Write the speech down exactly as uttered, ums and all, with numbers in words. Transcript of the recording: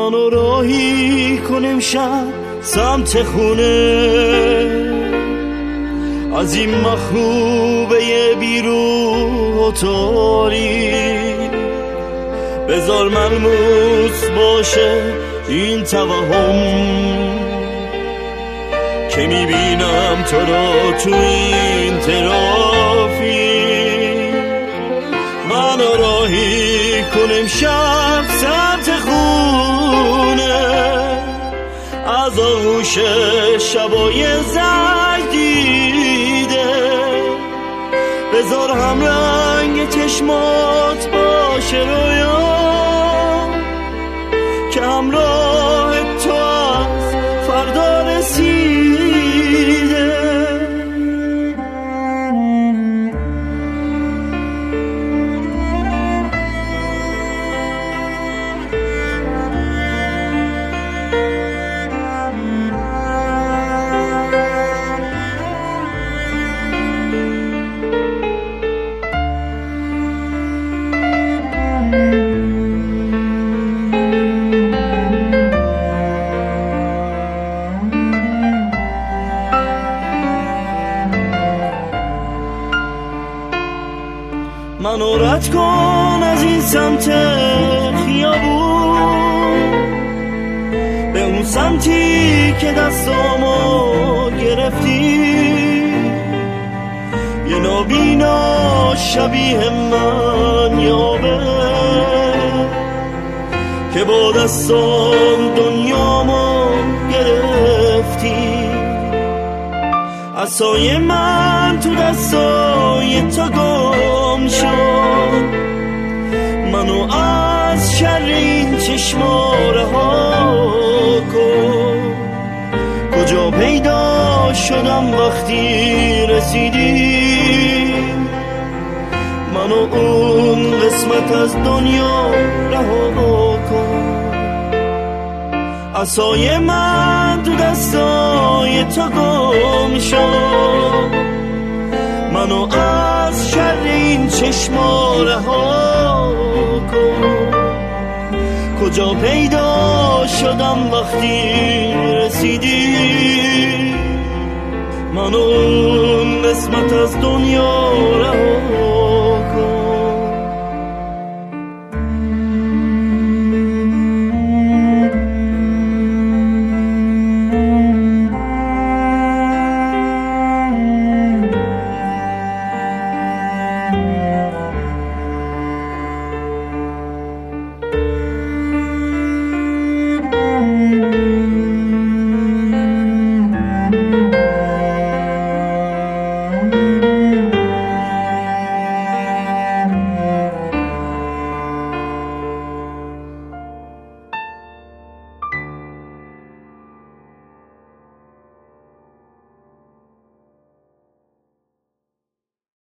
منو راهی کن امشب سمت خونه، از این مخروبه بیروح و تاریک بذار ملموس باشه این توهم که میبینم تو را تو این ترافیک. منو راهی کن امشب سمت خونه، از آغوش شبای زرد دیده بذار هم رنگ چشمات باشه رویام که همراه تو از فردا رسیده. منو رد کن از این سمت خیابون به اون سمتی که دستامو گرفتی، یه نابینا شبیه من یابه که با دستام دنیامو گرفتی. عصای من تو دستای تو گم شد، منو از شر این چشما رها کن. کجا پیدا شدم وقتی رسیدی، منو اون قسمت از دنیا رها کن. عصای من تو دستای تو گم شد، منو از شر این چشما رها کن. کجا پیدا شدم وقتی رسیدی، منو اون قسمت از دنیا رها